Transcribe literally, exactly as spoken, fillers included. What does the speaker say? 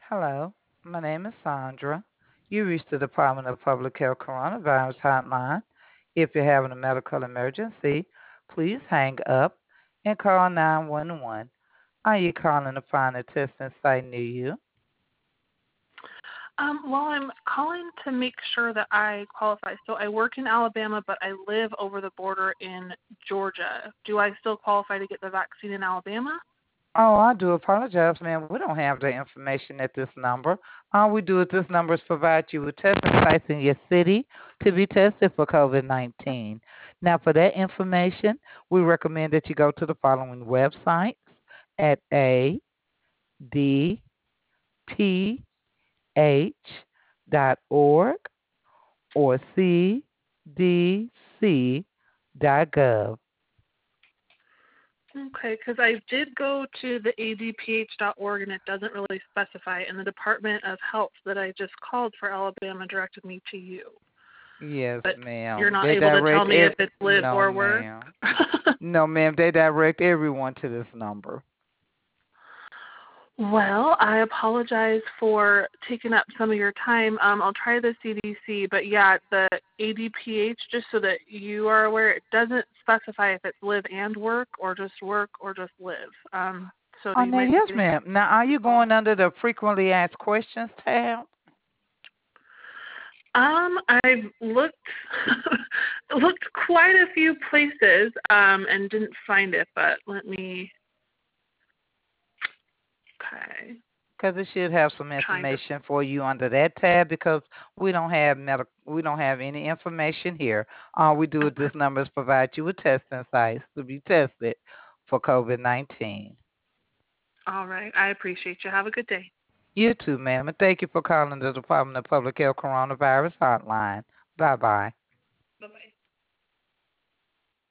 Hello, my name is Sandra. You reached the Department of Public Health Coronavirus Hotline. If you're having a medical emergency, please hang up and call nine one one. Are you calling to find a testing site near you? Um, well, I'm calling to make sure that I qualify. So I work in Alabama, but I live over the border in Georgia. Do I still qualify to get the vaccine in Alabama? Oh, I do apologize, ma'am. We don't have the information at this number. All we do at this number is provide you with testing sites in your city to be tested for COVID nineteen. Now, for that information, we recommend that you go to the following websites at a d p h dot org or c d c dot gov. Okay, because I did go to the a d p h dot org and it doesn't really specify, and the Department of Health that I just called for Alabama directed me to you. Yes, But you're ma'am. not They able to tell direct me if it. it's live No, or work? ma'am. No, ma'am. They direct everyone to this number. Well, I apologize for taking up some of your time. Um, I'll try the C D C, but yeah, the A D P H, just so that you are aware, it doesn't specify if it's live and work or just work or just live. Um, so Oh, you now, might be yes, getting ma'am. Now, are you calls. going under the frequently asked questions tab? Um, I've looked looked quite a few places um, and didn't find it, but let me. Okay, Because it should have some trying to. information for you under that tab. Because we don't have medical, we don't have any information here. All we do at Okay. this number is provide you with testing sites to be tested for COVID nineteen. All right. I appreciate you. Have a good day. You too, ma'am, and thank you for calling the Department of Public Health Coronavirus Hotline. Bye bye.